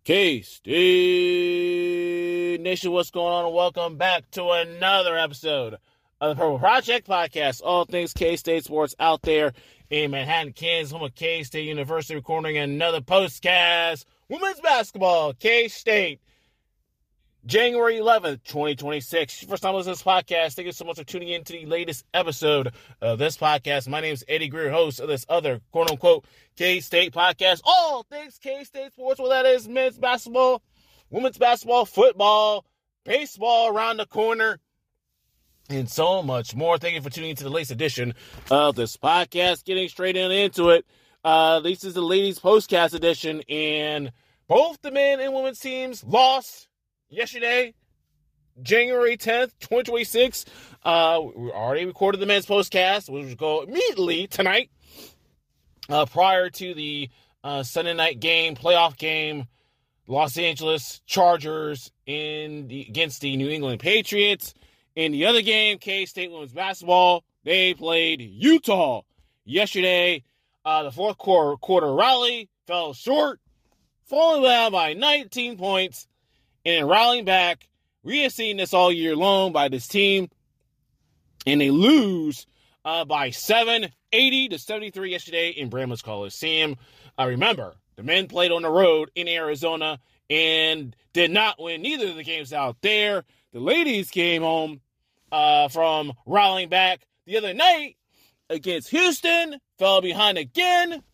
K-State Nation, what's going on? And welcome back to another episode of the Purple Project Podcast. All things K-State sports out there in Manhattan, Kansas, home of K-State University, recording another postcast. Women's basketball, K-State, January 11th, 2026. First time listening to this podcast, thank you so much for tuning in to the latest episode of this podcast. My name is Eddie Greer, host of this other quote-unquote K-State podcast. All things K-State sports, whether that is men's basketball, women's basketball, football, baseball around the corner, and so much more. Thank you for tuning into the latest edition of this podcast. Getting straight into it. This is the ladies' postcast edition, and both the men and women's teams lost yesterday, January 10th, 2026. We already recorded the men's postcast, which will go immediately tonight, prior to the Sunday night game, playoff game, Los Angeles Chargers against the New England Patriots. In the other game, K-State women's basketball, they played Utah yesterday. The fourth quarter rally fell short, falling down by 19 points. And rallying back, we have seen this all year long by this team. And they lose by 7, 80-73 yesterday in Bramlage Coliseum. Remember, the men played on the road in Arizona and did not win neither of the games out there. The ladies came home from rallying back the other night against Houston, fell behind again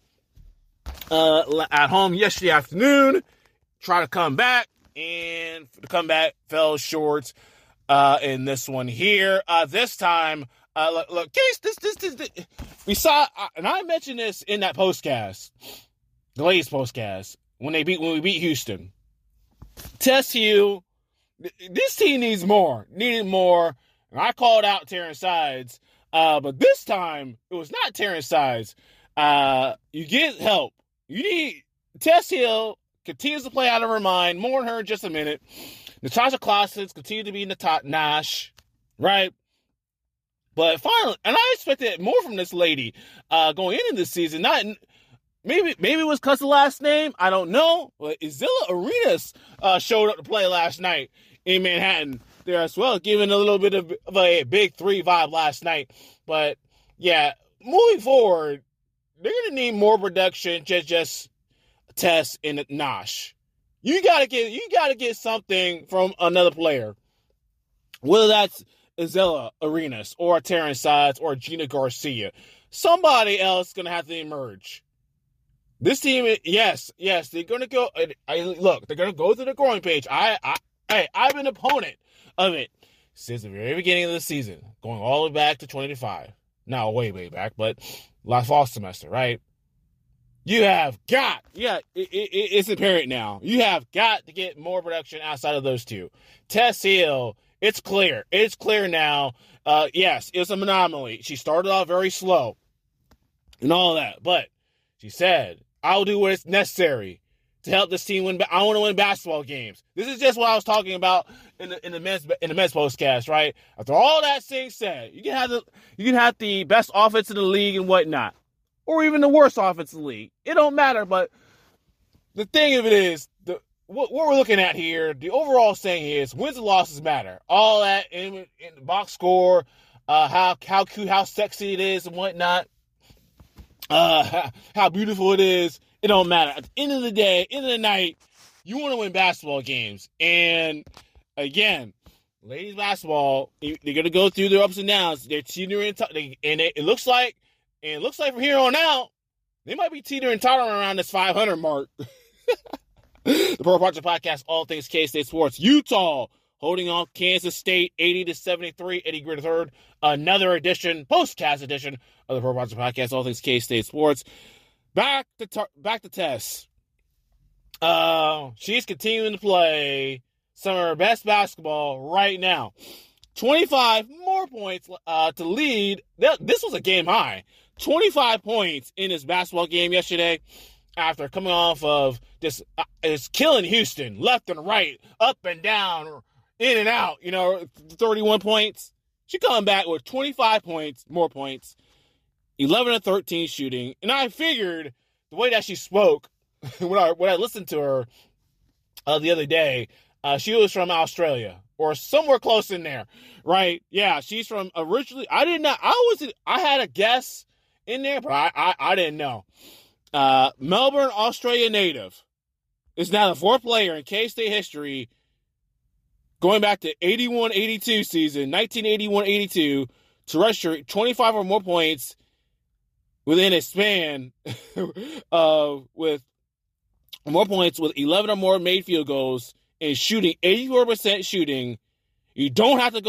at home yesterday afternoon, try to come back. And the comeback fell short in this one here. This time, look, Case, this, we saw, and I mentioned this in that postcast, the latest postcast, when we beat Houston. Test you, this team needed more. And I called out Terrence Sides, but this time it was not Terrence Sides. You get help. You need Tess Hill. Continues to play out of her mind. More on her in just a minute. Natasha Clausens continue to be Nash, right? But finally, and I expected more from this lady going into this season. Not maybe it was because of the last name. I don't know. But Izilla Arenas showed up to play last night in Manhattan there as well, giving a little bit of a big three vibe last night. But yeah, moving forward, they're gonna need more production. Just Tess and Nash. You gotta get something from another player. Whether that's Izilla Arenas or Terrence Sides or Gina Garcia. Somebody else is gonna have to emerge. This team, yes, they're gonna go. They're gonna go through the growing page. I've been an opponent of it since the very beginning of the season, going all the way back to 2025. Now, way back, but last fall semester, right? You have got, it's apparent now. You have got to get more production outside of those two. Tess Hill, it's clear. It's clear now. Yes, it's an anomaly. She started off very slow and all that, but she said, I'll do what is necessary to help this team win. I want to win basketball games. This is just what I was talking about in the men's postcast, right? After all that being said, you can have the best offense in the league and whatnot, or even the worst offense in the league. It don't matter, but the thing of it is, what we're looking at here, the overall saying is, wins and losses matter. All that in the box score, how cute, how sexy it is and whatnot, how beautiful it is, it don't matter. At the end of the day, end of the night, you want to win basketball games. And again, ladies basketball, they're going to go through their ups and downs. They're teetering, and it looks like from here on out, they might be teetering tottering around this 500 mark. The Purple Project Podcast, all things K-State sports. Utah holding off Kansas State 80-73. Eddie Greer III, another edition, postcast edition of the Purple Project Podcast, all things K-State sports. Back to Tess. She's continuing to play some of her best basketball right now. 25 more points to lead. This was a game high. 25 points in this basketball game yesterday after coming off of this killing Houston left and right, up and down, in and out, 31 points. She coming back with 25 points, more points, 11 of 13 shooting. And I figured the way that she spoke, when I listened to her, the other day. She was from Australia or somewhere close in there, right? Yeah, she's from originally. I had a guess in there, but I didn't know. Melbourne, Australia native is now the 4th player in K-State history going back to 81-82 season, 1981-82, to register 25 or more points within a span with more points with 11 or more made field goals and shooting 84% shooting. You don't have to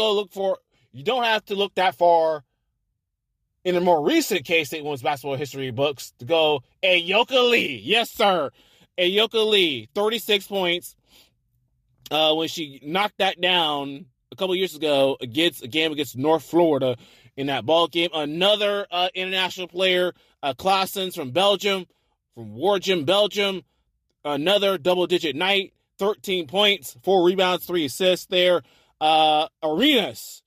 look that far in the more recent K-State women's basketball history books to go Ayoka Lee. Yes, sir. Ayoka Lee, 36 points when she knocked that down a couple years ago against North Florida in that ball game. Another international player, Claessens from Belgium, from Wargem, Belgium. Another double-digit night, 13 points, 4 rebounds, 3 assists there. Arenas,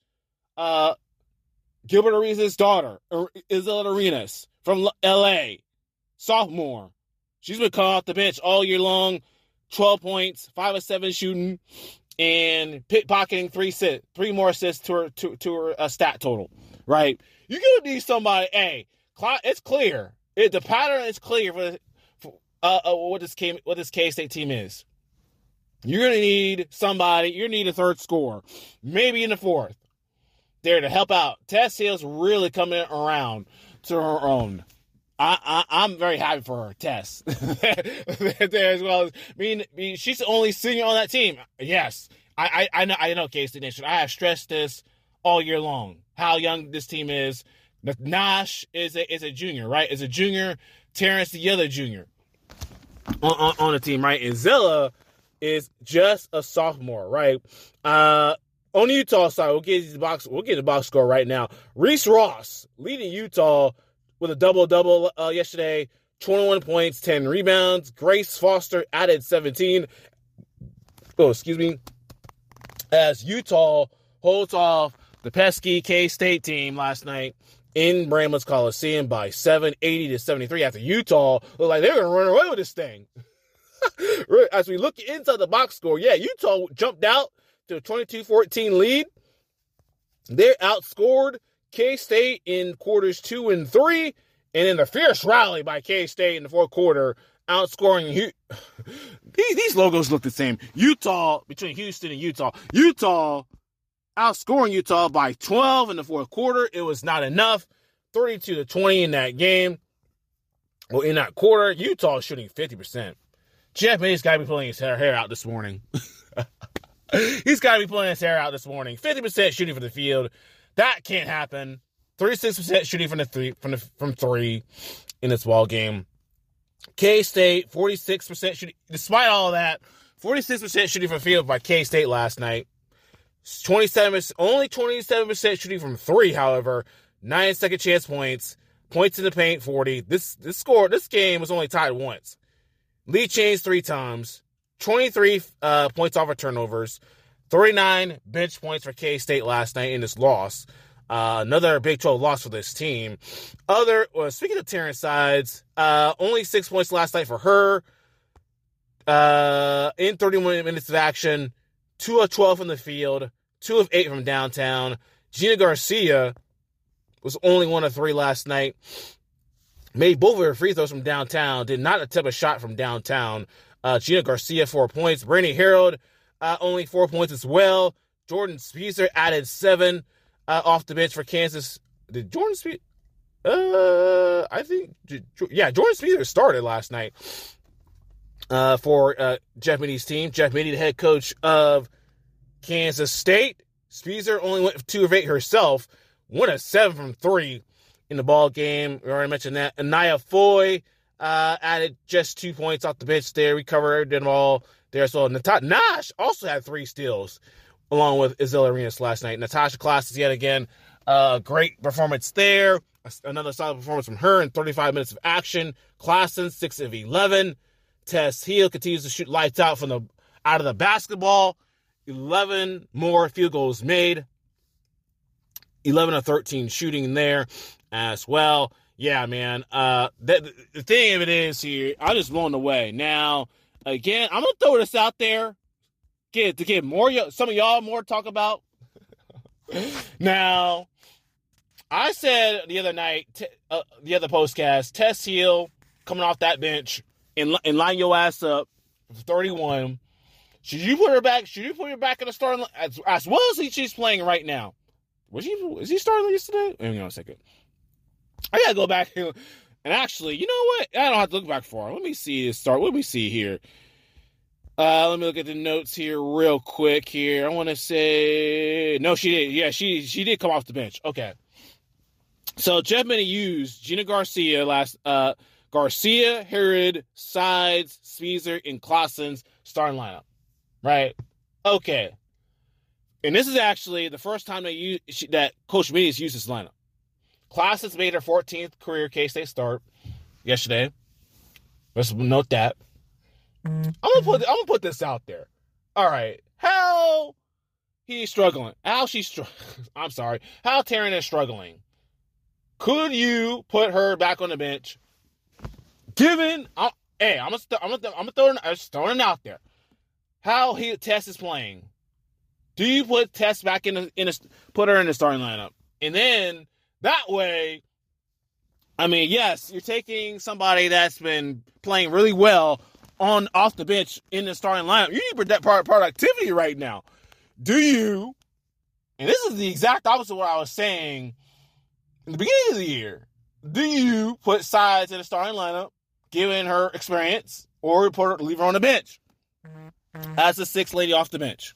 Gilbert Arenas' daughter, Isabella Arenas from L.A., sophomore. She's been called off the bench all year long, 12 points, 5 of 7 shooting, and pickpocketing 3 more assists to her stat total, right? You're going to need somebody, it's clear. The pattern is clear for what this K-State team is. You're going to need somebody, you need a third scorer, maybe in the 4th, there to help out. Tess Hill's really coming around to her own. I'm very happy for her, Tess. There as well. I mean, she's the only senior on that team. Yes, I know, K-State Nation. I have stressed this all year long, how young this team is. Nash is a junior, right? Is a junior. Terrence, the other junior on the team, right? And Zilla is just a sophomore, right? On the Utah side, we'll get the box score right now. Reese Ross leading Utah with a double-double yesterday, 21 points, 10 rebounds. Grace Foster added 17. As Utah holds off the pesky K-State team last night in Bramlett's Coliseum by 7, 80-73. After Utah looked like they were going to run away with this thing. As we look inside the box score, Utah jumped out to a 22-14 lead. They outscored K-State in quarters 2 and 3, and in the fierce rally by K-State in the 4th quarter, outscoring these logos look the same. Utah, between Houston and Utah outscoring Utah by 12 in the 4th quarter. It was not enough. 32-20 in that game. Well, in that quarter, Utah is shooting 50%. Jeff May's got to be pulling his hair out this morning. He's got to be pulling his hair out this morning. 50% shooting from the field. That can't happen. 36% shooting from three in this ball game. K-State, 46% shooting. Despite all that, 46% shooting from the field by K-State last night. Only 27% shooting from 3, however. 9 second chance points. Points in the paint, 40. This game was only tied once. Lee Chains 3 times. 23 points off of turnovers. 39 bench points for K-State last night in this loss. Another Big 12 loss for this team. Speaking of Terrence Sides, only 6 points last night for her. In 31 minutes of action, 2 of 12 from the field, 2 of 8 from downtown. Gina Garcia was only 1 of 3 last night. Made both of her free throws from downtown. Did not attempt a shot from downtown. Gina Garcia, 4 points. Brandy Harold, only 4 points as well. Jordan Spicer added 7 off the bench for Kansas. Did Jordan Spicer? Jordan Spicer started last night for Jeff Mitty's team. Jeff Mitty, the head coach of Kansas State. Spicer only went 2 of 8 herself. 1 of 7 from 3 in the ball game. We already mentioned that. Anaya Foy added just 2 points off the bench there. We covered them all there. So Nash also had 3 steals along with Isabella Arenas last night. Natasha Claessens yet again. Great performance there. Another solid performance from her in 35 minutes of action. Claessens, 6 of 11. Tess Hill continues to shoot lights out out of the basketball. 11 more field goals made. 11 of 13 shooting there as well. Yeah, man. The thing of it is here, I'm just blown away. Now, again, I'm going to throw this out there to get more, some of y'all more to talk about. Now, I said the other night, the other postcast, Tess Hill coming off that bench and line your ass up for 31. Should you put her back? Should you put her back in the starting as well as she's playing right now? Is he starting yesterday? Hang on a second. I gotta go back and actually, you know what? I don't have to look back far. Let me see his start. Let me see here. Let me look at the notes here real quick. Here, I want to say no. She did. Yeah, she did come off the bench. Okay. So Jeff Minnie used Gina Garcia Garcia, Herod, Sides, Spicer, and Clausen's starting lineup. Right? Okay. And this is actually the first time that Coach Minnie has used this lineup. Clausen's made her 14th career K-State start yesterday. Let's note that. I'm gonna put this out there. All right. How he's struggling. How Taryn is struggling. Could you put her back on the bench? Given, I'm throwing it out there. How Tess is playing. Do you put Tess back put her in the starting lineup? And then that way, I mean, yes, you're taking somebody that's been playing really well off the bench in the starting lineup. You need that productivity right now. Do you? And this is the exact opposite of what I was saying in the beginning of the year. Do you put Sides in the starting lineup, given her experience, or leave her on the bench as the sixth lady off the bench?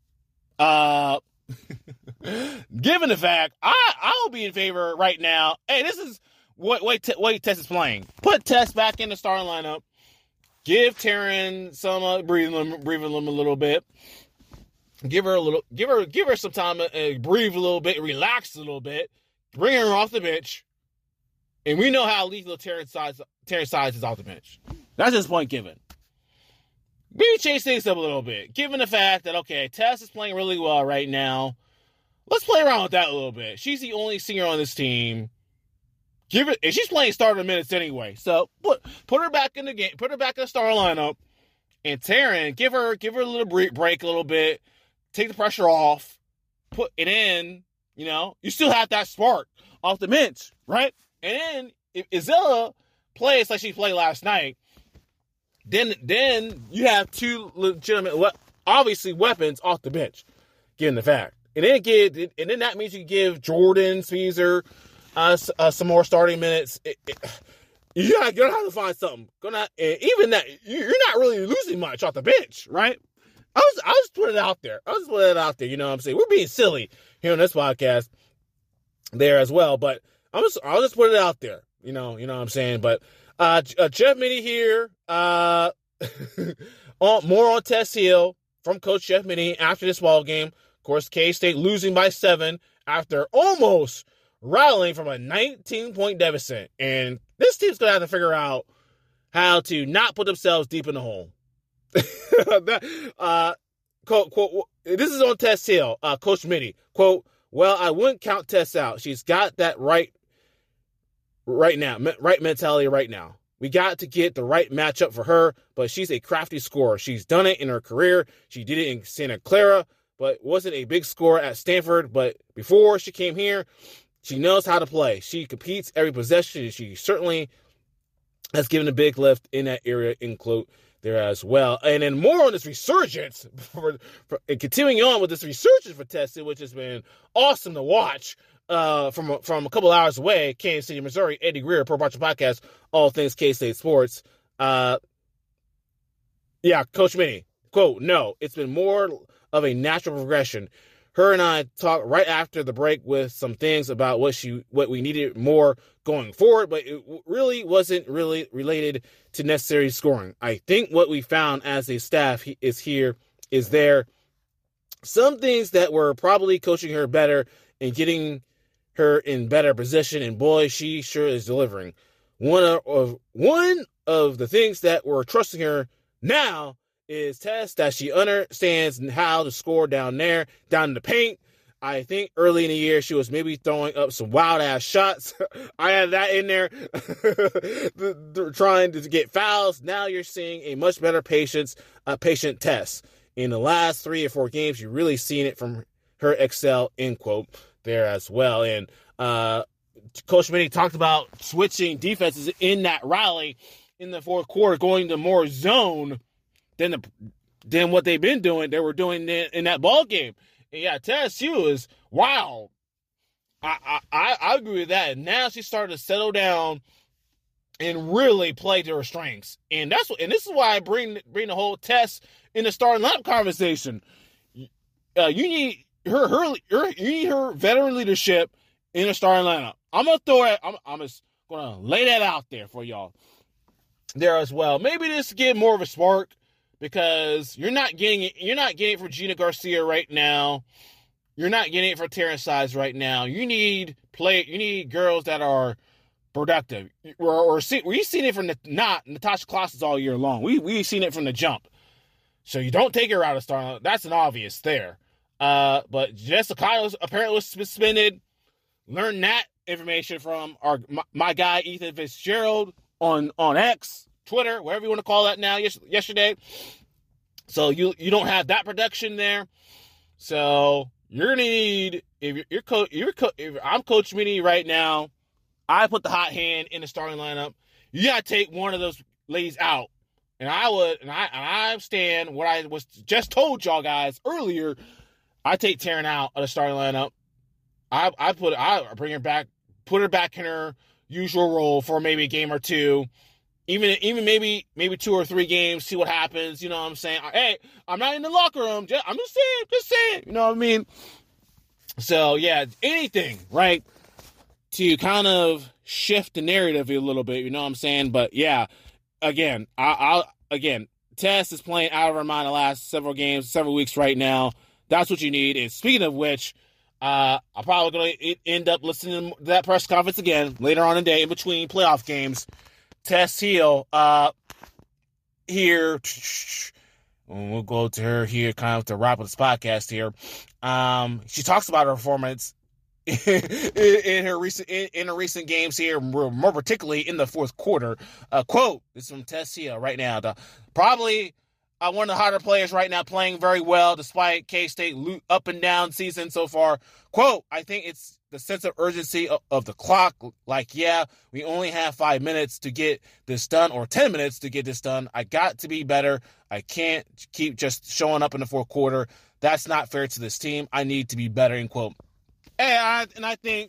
Given the fact, I'll be in favor right now. Hey, this is what Tess is playing. Put Tess back in the starting lineup. Give Taryn some breathing room a little bit. Give her some time to breathe a little bit, relax a little bit. Bring her off the bench. And we know how lethal Taryn Sides is off the bench. That's his point given. Maybe change things up a little bit. Given the fact that, okay, Tess is playing really well right now. Let's play around with that a little bit. She's the only senior on this team. And she's playing starter minutes anyway. So put her back in the game. Put her back in the starter lineup. And Taryn, give her a little break a little bit. Take the pressure off. Put it in. You still have that spark off the bench, right? And then if Izella plays like she played last night, then you have two legitimate, obviously, weapons off the bench, given the fact. And then that means you give Jordan, Caesar, some more starting minutes. You're gonna have to find something. Even that, you're not really losing much off the bench, right? I was putting it out there. You know what I'm saying? We're being silly here on this podcast there as well, but I'll just put it out there. You know what I'm saying? But Jeff Minnie here, more on Tess Hill from Coach Jeff Minnie after this ball game. Of course, K-State losing by 7 after almost rallying from a 19-point deficit. And this team's going to have to figure out how to not put themselves deep in the hole. Quote, this is on Tess Hill, Coach Minnie. Quote, well, I wouldn't count Tess out. She's got that right mentality right now. We got to get the right matchup for her, but she's a crafty scorer. She's done it in her career. She did it in Santa Clara, but wasn't a big scorer at Stanford. But before she came here, she knows how to play. She competes every possession. She certainly has given a big lift in that area, include there as well. And then more on this resurgence, and continuing on with this resurgence for Tess, which has been awesome to watch. From a couple hours away, Kansas City, Missouri, Eddie Greer, Pro Watcher Podcast, all things K-State sports. Coach Minnie, quote, no, it's been more of a natural progression. Her and I talked right after the break with some things about what we needed more going forward, but it really wasn't really related to necessary scoring. I think what we found as a staff is there some things that were probably coaching her better and getting her in better position, and boy, she sure is delivering. One of the things that we're trusting her now is Tess, that she understands how to score down there, down in the paint. I think early in the year she was maybe throwing up some wild-ass shots. I had that in there. Trying to get fouls. Now you're seeing a much better patient test. In the last 3 or 4 games, you've really seen it from her excel, end quote, there as well. And Coach Minnie talked about switching defenses in that rally in the fourth quarter, going to more zone than what they've been doing. They were doing in that ball game. And yeah, TSU is wow. I agree with that. And now she's starting to settle down and really play to her strengths. And this is why I bring the whole test in the starting lineup conversation. You need her veteran leadership in the starting lineup. I'm gonna throw it. I'm just gonna lay that out there for y'all there as well. Maybe this get more of a spark because you're not getting it for Gina Garcia right now. You're not getting it for Terrence Sides right now. You need girls that are productive. We've seen it from Natasha Classes all year long. We've seen it from the jump. So you don't take her out of starting. That's an obvious there. But Jessica apparently was suspended. Learned that information from my guy Ethan Fitzgerald on X, Twitter, whatever you want to call that now. Yesterday. So you don't have that production there. So you're gonna need if I'm Coach Minnie right now. I put the hot hand in the starting lineup. You gotta take one of those ladies out. And I understand what I was just told y'all guys earlier. I take Taryn out of the starting lineup. I bring her back, put her back in her usual role for maybe a game or two, even maybe 2 or 3 games. See what happens. You know what I'm saying? Hey, I'm not in the locker room. I'm just saying. You know what I mean? So yeah, anything right to kind of shift the narrative a little bit. You know what I'm saying? But yeah. Again, Tess is playing out of her mind the last several weeks right now. That's what you need. And speaking of which, I'm probably going to end up listening to that press conference again later on in the day in between playoff games. Tess Hill, here, we'll go to her here kind of to wrap up this podcast here. She talks about her performance in her recent games here, more particularly in the fourth quarter. Quote, this is from Tessia right now. Probably one of the hotter players right now, playing very well despite K-State up and down season so far. Quote, I think it's the sense of urgency of the clock. Like, yeah, we only have 5 minutes to get this done, or 10 minutes to get this done. I got to be better. I can't keep just showing up in the fourth quarter. That's not fair to this team. I need to be better, end quote. And I think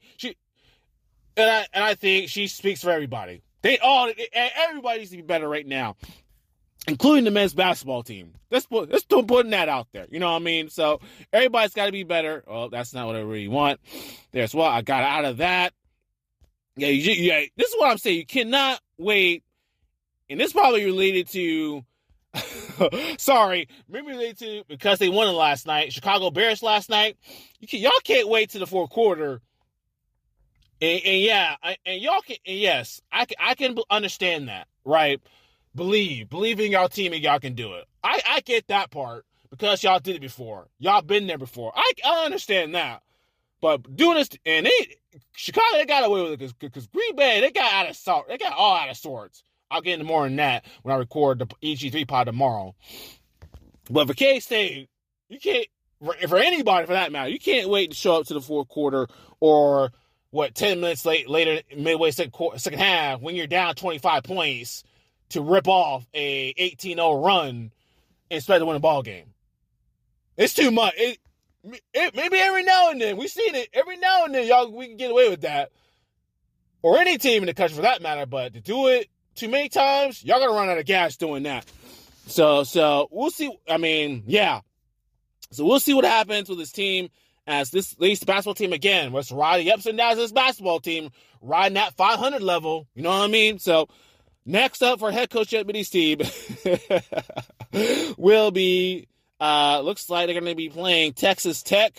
I think she speaks for everybody. Everybody needs to be better right now, including the men's basketball team. Let's putting that out there. You know what I mean? So everybody's got to be better. Oh, that's not what I really want. There's what I got out of that. Yeah, this is what I'm saying. You cannot wait, and this is probably related to. Sorry, maybe related to because they won it last night. Chicago Bears last night. Y'all can't wait to the fourth quarter. Yes, I can understand that, right? Believe in y'all team and y'all can do it. I get that part because y'all did it before. Y'all been there before. I understand that. But doing this, and Chicago, they got away with it because Green Bay, they got all out of sorts. I'll get into more on that when I record the EG3 pod tomorrow. But for K-State, you can't, for anybody for that matter, you can't wait to show up to the fourth quarter or 10 minutes later, midway second half, when you're down 25 points to rip off a 18-0 run and expect to win a ball game. It's too much. Maybe every now and then, we've seen it, every now and then, we can get away with that. Or any team in the country for that matter, but to do it too many times, y'all gonna run out of gas doing that. So we'll see. I mean, yeah. So we'll see what happens with this team as this basketball team again. Let's ride the ups and downs of this basketball team, riding that 500 level. You know what I mean? So next up for head coach Jet Biddy's team will be looks like they're gonna be playing Texas Tech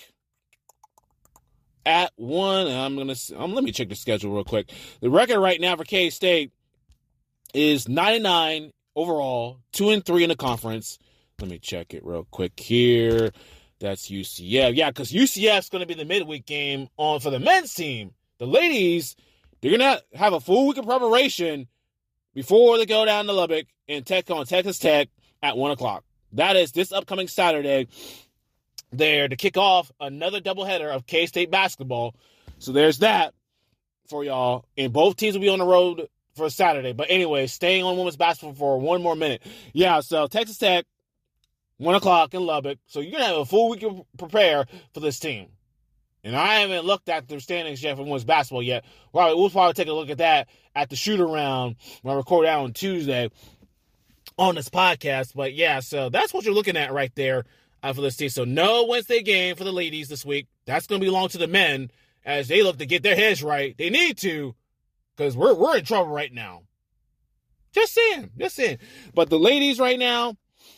at 1. Let me check the schedule real quick. The record right now for K-State is 9-9 overall, 2-3 in the conference. Let me check it real quick here. That's UCF. Yeah, because UCF's going to be the midweek game for the men's team. The ladies, they're going to have a full week of preparation before they go down to Lubbock and take on Texas Tech at 1 o'clock. That is this upcoming Saturday there to kick off another doubleheader of K-State basketball. So there's that for y'all. And both teams will be on the road for Saturday. But anyway, staying on women's basketball for one more minute. Yeah, so Texas Tech, 1 o'clock in Lubbock. So you're going to have a full week to prepare for this team. And I haven't looked at their standings yet for women's basketball yet. We'll probably take a look at that at the shoot-around when I record out on Tuesday on this podcast. But, yeah, so that's what you're looking at right there for this team. So no Wednesday game for the ladies this week. That's going to belong to the men as they look to get their heads right. They need to because we're in trouble right now. Just saying. But the ladies right now,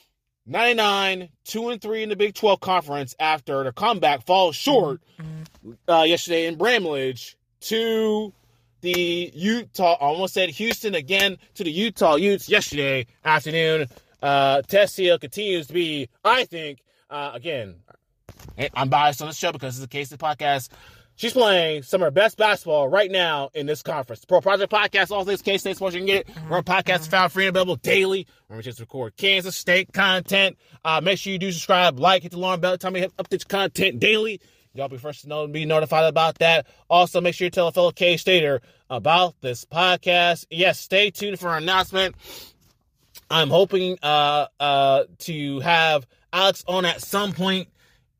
99, 2-3 in the Big 12 Conference after the comeback falls short yesterday in Bramlage to the Utah, I almost said Houston again, to the Utah Utes yesterday afternoon. Tess Hill continues to be, I think, again, I'm biased on this show because it's a K-State podcast. She's playing some of her best basketball right now in this conference. Pro Project Podcast, all things K-State sports. You can get it. Our podcast is found free and available daily. Remember, just record Kansas State content. Make sure you do subscribe, like, hit the alarm bell. Tell me to update your content daily. Y'all be first to know and be notified about that. Also, make sure you tell a fellow K-Stater about this podcast. Yes, stay tuned for our announcement. I'm hoping to have Alex on at some point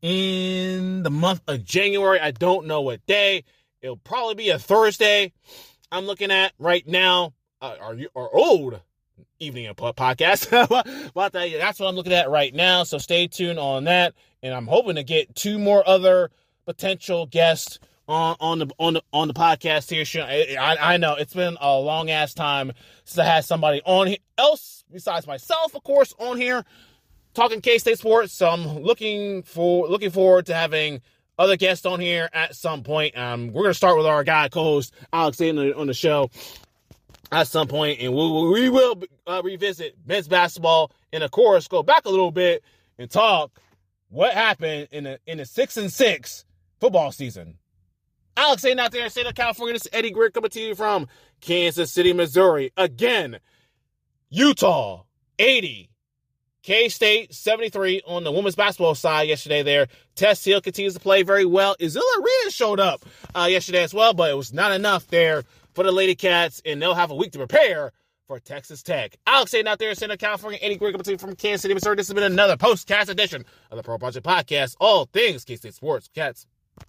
in the month of January. I don't know what day. It'll probably be a Thursday. I'm looking at right now. Our old evening podcast. But that's what I'm looking at right now. So stay tuned on that. And I'm hoping to get 2 more other potential guests on the podcast here. I know it's been a long ass time since I had somebody on else besides myself, of course, on here talking K-State sports. So I'm looking forward to having other guests on here at some point. We're going to start with our guy co-host Alex on the show at some point, and we will revisit men's basketball and of course go back a little bit and talk what happened in the 6-6 football season. Alex out there in the state of California. This is Eddie Greer coming to you from Kansas City, Missouri. Again, Utah 80. K-State 73 on the women's basketball side yesterday there. Tess Hill continues to play very well. Izilla Reyes showed up yesterday as well, but it was not enough there for the Lady Cats, and they'll have a week to prepare for Texas Tech. Alex out there in Central California. Eddie Greer coming to you from Kansas City, Missouri. This has been another post-cast edition of the Pro Project Podcast. All things K-State sports. Cats.